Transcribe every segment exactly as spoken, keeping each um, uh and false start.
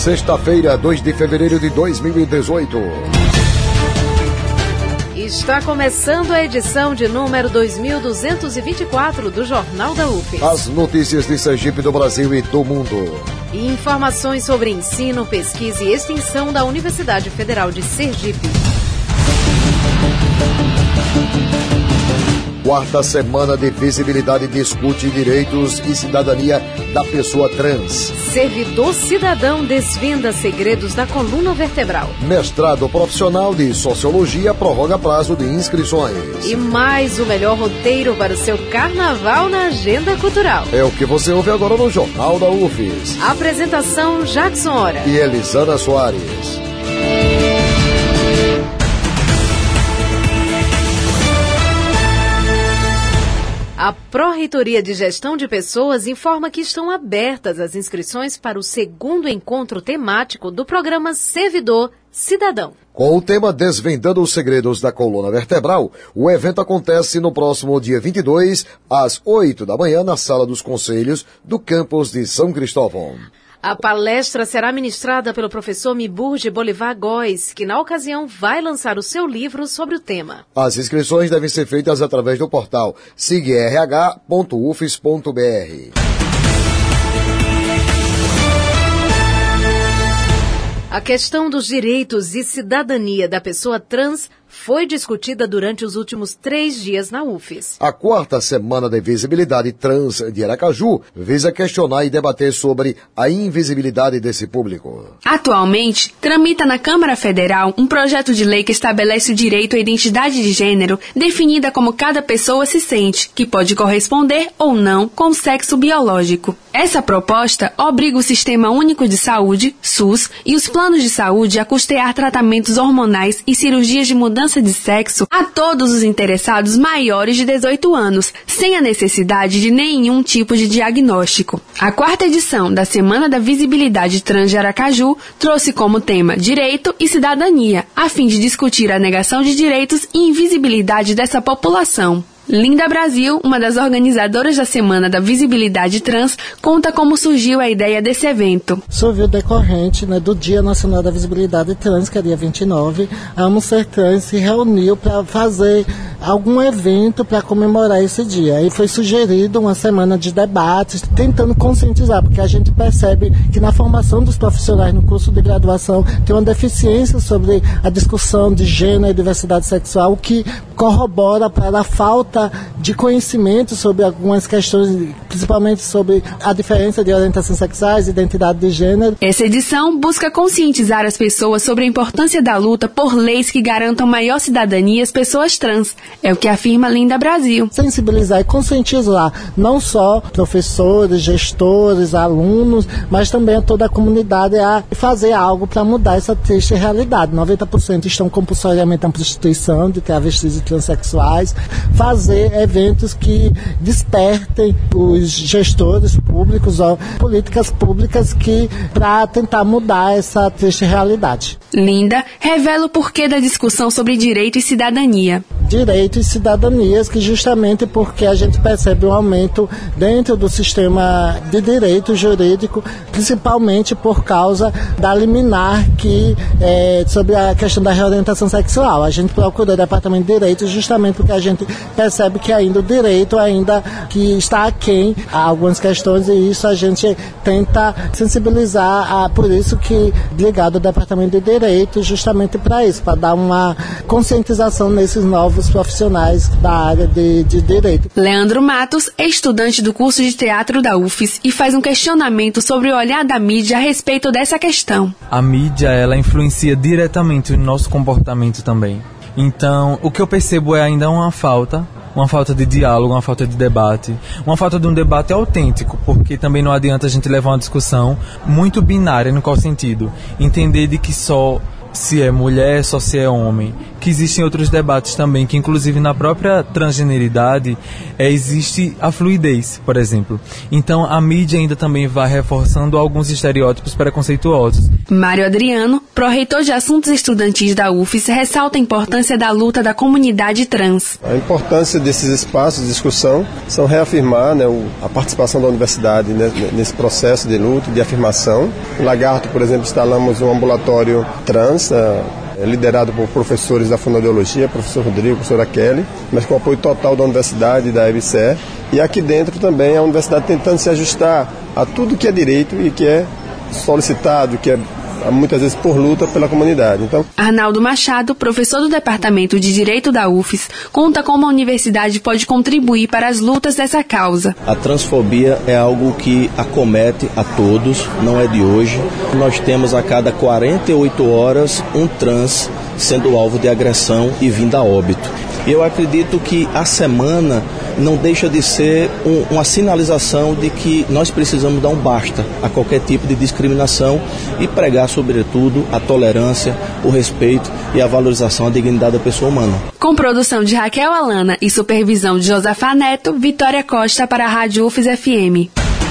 Sexta-feira, dois de fevereiro de dois mil e dezoito. Está começando a edição de número dois mil duzentos e vinte e quatro do Jornal da U F E S. As notícias de Sergipe, do Brasil e do mundo. E informações sobre ensino, pesquisa e extensão da Universidade Federal de Sergipe. Quarta semana de visibilidade discute direitos e cidadania da pessoa trans. Servidor cidadão desvenda segredos da coluna vertebral. Mestrado profissional de Sociologia prorroga prazo de inscrições. E mais o melhor roteiro para o seu carnaval na agenda cultural. É o que você ouve agora no Jornal da U F E S. Apresentação Jackson Hora e Elisana Soares. A Pró-Reitoria de Gestão de Pessoas informa que estão abertas as inscrições para o segundo encontro temático do programa Servidor Cidadão. Com o tema Desvendando os Segredos da Coluna Vertebral, o evento acontece no próximo dia vinte e dois, às oito da manhã, na Sala dos Conselhos do campus de São Cristóvão. A palestra será ministrada pelo professor Miburge Bolivar Góes, que na ocasião vai lançar o seu livro sobre o tema. As inscrições devem ser feitas através do portal sig r h ponto u f e s ponto b r. A questão dos direitos e cidadania da pessoa trans foi discutida durante os últimos três dias na U F E S. A quarta semana da visibilidade trans de Aracaju visa questionar e debater sobre a invisibilidade desse público. Atualmente, tramita na Câmara Federal um projeto de lei que estabelece o direito à identidade de gênero definida como cada pessoa se sente, que pode corresponder ou não com o sexo biológico. Essa proposta obriga o Sistema Único de Saúde, SUS, e os planos de saúde a custear tratamentos hormonais e cirurgias de mudança de sexo a todos os interessados maiores de dezoito anos, sem a necessidade de nenhum tipo de diagnóstico. A quarta edição da Semana da Visibilidade Trans de Aracaju trouxe como tema Direito e Cidadania, a fim de discutir a negação de direitos e invisibilidade dessa população. Linda Brasil, uma das organizadoras da Semana da Visibilidade Trans, conta como surgiu a ideia desse evento. Surgiu decorrente, né, do Dia Nacional da Visibilidade Trans, que é dia vinte e nove. A Amo Ser Trans se reuniu para fazer algum evento para comemorar esse dia. E foi sugerido uma semana de debates, tentando conscientizar, porque a gente percebe que na formação dos profissionais no curso de graduação tem uma deficiência sobre a discussão de gênero e diversidade sexual, o que corrobora para a falta de conhecimento sobre algumas questões, principalmente sobre a diferença de orientação sexuais e identidade de gênero. Essa edição busca conscientizar as pessoas sobre a importância da luta por leis que garantam maior cidadania às pessoas trans. É o que afirma Linda Brasil. Sensibilizar e conscientizar não só professores, gestores, alunos, mas também a toda a comunidade a fazer algo para mudar essa triste realidade. noventa por cento estão compulsoriamente na prostituição de travestis e transexuais. Fazer eventos que despertem os gestores públicos, ó, políticas públicas que para tentar mudar essa triste realidade. Linda revela o porquê da discussão sobre direito e cidadania. Direito e cidadanias, que justamente porque a gente percebe um aumento dentro do sistema de direito jurídico, principalmente por causa da liminar que é, sobre a questão da reorientação sexual. A gente procurou o Departamento de Direito justamente porque a gente percebe que ainda o direito ainda que está aquém a algumas questões, e isso a gente tenta sensibilizar, a, por isso que ligado ao Departamento de Direito, justamente para isso, para dar uma conscientização nesses novos profissionais da área de, de direito. Leandro Matos é estudante do curso de teatro da U F E S e faz um questionamento sobre o olhar da mídia a respeito dessa questão. A mídia, ela influencia diretamente o nosso comportamento também. Então, o que eu percebo é ainda uma falta, uma falta de diálogo, uma falta de debate, uma falta de um debate autêntico, porque também não adianta a gente levar uma discussão muito binária. No qual sentido? Entender de que só se é mulher, só se é homem, que existem outros debates também, que inclusive na própria transgeneridade é, existe a fluidez, por exemplo. Então a mídia ainda também vai reforçando alguns estereótipos preconceituosos. Mário Adriano, pró-reitor de assuntos estudantis da U F S, ressalta a importância da luta da comunidade trans. A importância desses espaços de discussão são reafirmar, né, a participação da universidade nesse processo de luta, de afirmação. Em Lagarto, por exemplo, instalamos um ambulatório trans, né, liderado por professores da fonoaudiologia, professor Rodrigo, professora Kelly, mas com apoio total da universidade e da E B C E. E aqui dentro também a universidade tentando se ajustar a tudo que é direito e que é solicitado, que é muitas vezes por luta pela comunidade. Então, Arnaldo Machado, professor do Departamento de Direito da U F S, conta como a universidade pode contribuir para as lutas dessa causa. A transfobia é algo que acomete a todos, não é de hoje. Nós temos a cada quarenta e oito horas um trans sendo alvo de agressão e vindo a óbito. E eu acredito que a semana não deixa de ser um, uma sinalização de que nós precisamos dar um basta a qualquer tipo de discriminação e pregar, sobretudo, a tolerância, o respeito e a valorização da dignidade da pessoa humana. Com produção de Raquel Alana e supervisão de Josafá Neto, Vitória Costa para a Rádio U F S F M.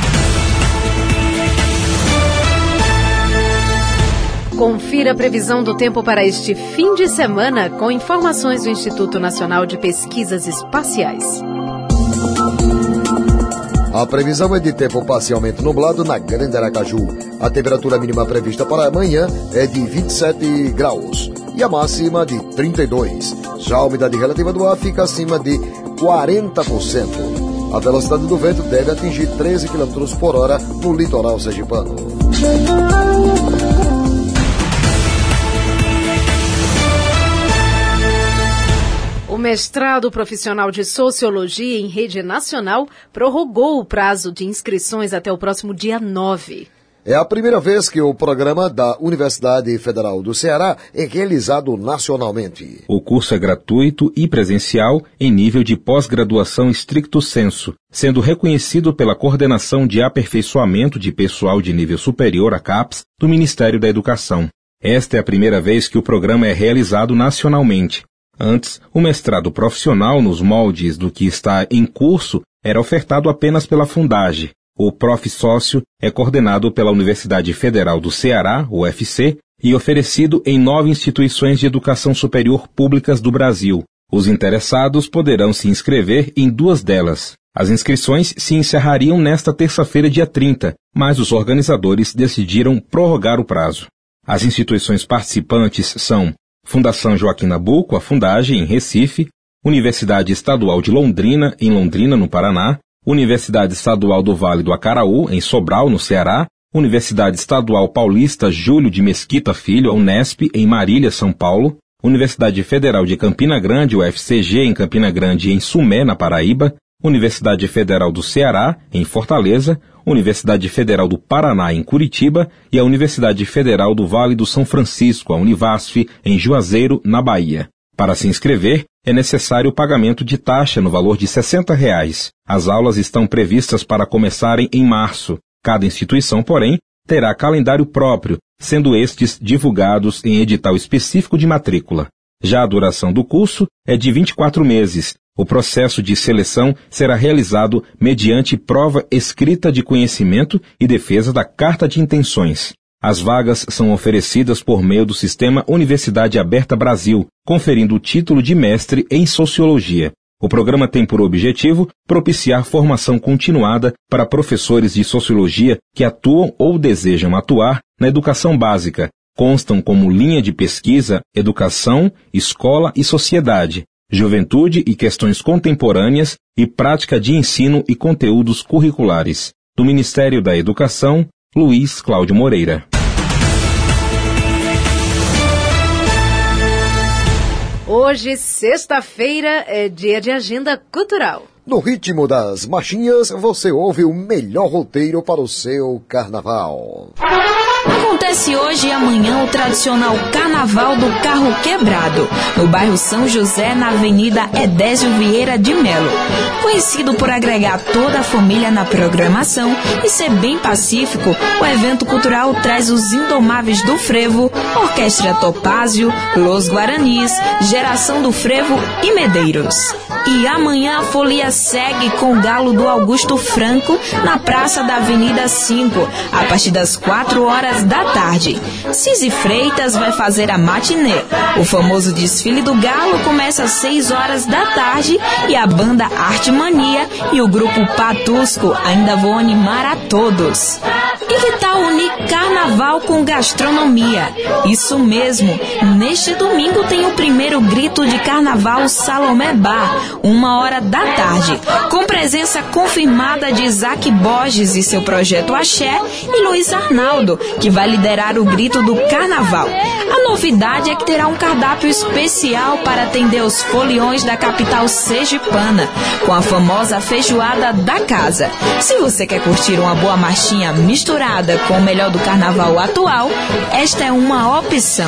Confira a previsão do tempo para este fim de semana com informações do Instituto Nacional de Pesquisas Espaciais. A previsão é de tempo parcialmente nublado na Grande Aracaju. A temperatura mínima prevista para amanhã é de vinte e sete graus e a máxima de trinta e dois. Já a umidade relativa do ar fica acima de quarenta por cento. A velocidade do vento deve atingir treze quilômetros por hora no litoral sergipano. O mestrado profissional de Sociologia em rede nacional prorrogou o prazo de inscrições até o próximo dia nove. É a primeira vez que o programa da Universidade Federal do Ceará é realizado nacionalmente. O curso é gratuito e presencial em nível de pós-graduação stricto sensu, sendo reconhecido pela Coordenação de Aperfeiçoamento de Pessoal de Nível Superior, a CAPES, do Ministério da Educação. Esta é a primeira vez que o programa é realizado nacionalmente. Antes, o mestrado profissional nos moldes do que está em curso era ofertado apenas pela Fundage. O Prof. Sócio é coordenado pela Universidade Federal do Ceará, U F C, e oferecido em nove instituições de educação superior públicas do Brasil. Os interessados poderão se inscrever em duas delas. As inscrições se encerrariam nesta terça-feira, dia trinta, mas os organizadores decidiram prorrogar o prazo. As instituições participantes são Fundação Joaquim Nabuco, a Fundage, em Recife, Universidade Estadual de Londrina, em Londrina, no Paraná, Universidade Estadual do Vale do Acaraú, em Sobral, no Ceará, Universidade Estadual Paulista Júlio de Mesquita Filho, a Unesp, em Marília, São Paulo, Universidade Federal de Campina Grande, U F C G, em Campina Grande e em Sumé, na Paraíba, Universidade Federal do Ceará, em Fortaleza, Universidade Federal do Paraná, em Curitiba, e a Universidade Federal do Vale do São Francisco, a Univasf, em Juazeiro, na Bahia. Para se inscrever, é necessário o pagamento de taxa no valor de sessenta reais. As aulas estão previstas para começarem em março. Cada instituição, porém, terá calendário próprio, sendo estes divulgados em edital específico de matrícula. Já a duração do curso é de vinte e quatro meses. O processo de seleção será realizado mediante prova escrita de conhecimento e defesa da Carta de Intenções. As vagas são oferecidas por meio do Sistema Universidade Aberta Brasil, conferindo o título de mestre em Sociologia. O programa tem por objetivo propiciar formação continuada para professores de Sociologia que atuam ou desejam atuar na educação básica. Constam como linha de pesquisa Educação, Escola e Sociedade, Juventude e Questões Contemporâneas e Prática de Ensino e Conteúdos Curriculares. Do Ministério da Educação, Luiz Cláudio Moreira. Hoje, sexta-feira, é dia de agenda cultural. No ritmo das marchinhas, você ouve o melhor roteiro para o seu carnaval. Acontece Acontece hoje e amanhã o tradicional Carnaval do Carro Quebrado, no bairro São José, na Avenida Edésio Vieira de Melo. Conhecido por agregar toda a família na programação e ser bem pacífico, o evento cultural traz os Indomáveis do Frevo, Orquestra Topázio, Los Guaranis, Geração do Frevo e Medeiros. E amanhã a folia segue com o Galo do Augusto Franco na Praça da Avenida cinco, a partir das quatro horas da tarde. Cizi Freitas vai fazer a matinê. O famoso desfile do Galo começa às seis horas da tarde e a banda Arte Mania e o grupo Patusco ainda vão animar a todos. E que tal unir carnaval com gastronomia? Isso mesmo, neste domingo tem o primeiro grito de carnaval Salomé Bar, uma hora da tarde, com presença confirmada de Isaac Borges e seu projeto Axé e Luiz Arnaldo, que vai liderar o grito do carnaval. A novidade é que terá um cardápio especial para atender os foliões da capital sergipana, com a famosa feijoada da casa. Se você quer curtir uma boa marchinha misturada com o melhor do carnaval atual, esta é uma opção.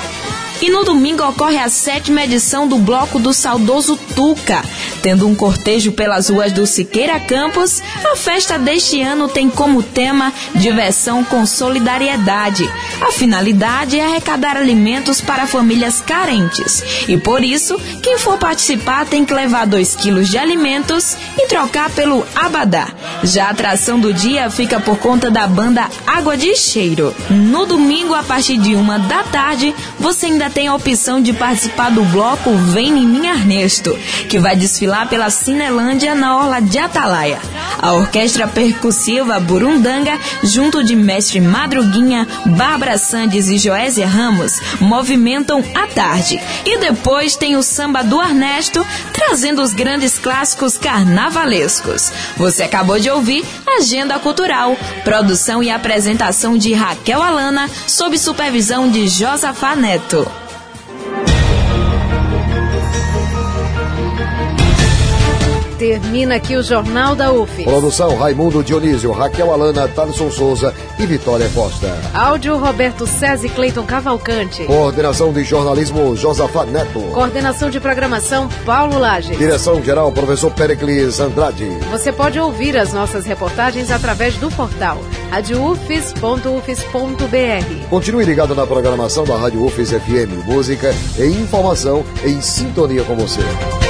E no domingo ocorre a sétima edição do Bloco do Saudoso Tuca. Tendo um cortejo pelas ruas do Siqueira Campos, a festa deste ano tem como tema diversão com solidariedade. A finalidade é arrecadar alimentos para famílias carentes. E por isso, quem for participar tem que levar dois quilos de alimentos e trocar pelo abadá. Já a atração do dia fica por conta da banda Água de Cheiro. No domingo, a partir de uma da tarde, você ainda tem a opção de participar do bloco Vem em Mim Ernesto, que vai desfilar pela Cinelândia na Orla de Atalaia. A orquestra percussiva Burundanga, junto de Mestre Madruguinha, Bárbara Sandes e Joésia Ramos, movimentam a tarde. E depois tem o samba do Ernesto, trazendo os grandes clássicos carnavalescos. Você acabou de ouvir Agenda Cultural, produção e apresentação de Raquel Alana, sob supervisão de Josafá Neto. Termina aqui o Jornal da U F E S. Produção Raimundo Dionísio, Raquel Alana, Thaleson Souza e Vitória Costa. Áudio Roberto César e Cleiton Cavalcante. Coordenação de jornalismo Josafá Neto. Coordenação de programação Paulo Lages. Direção geral Professor Pericles Andrade. Você pode ouvir as nossas reportagens através do portal rádio u f e s ponto u f e s ponto b r. Continue ligado na programação da Rádio U F E S F M. Música e informação em sintonia com você.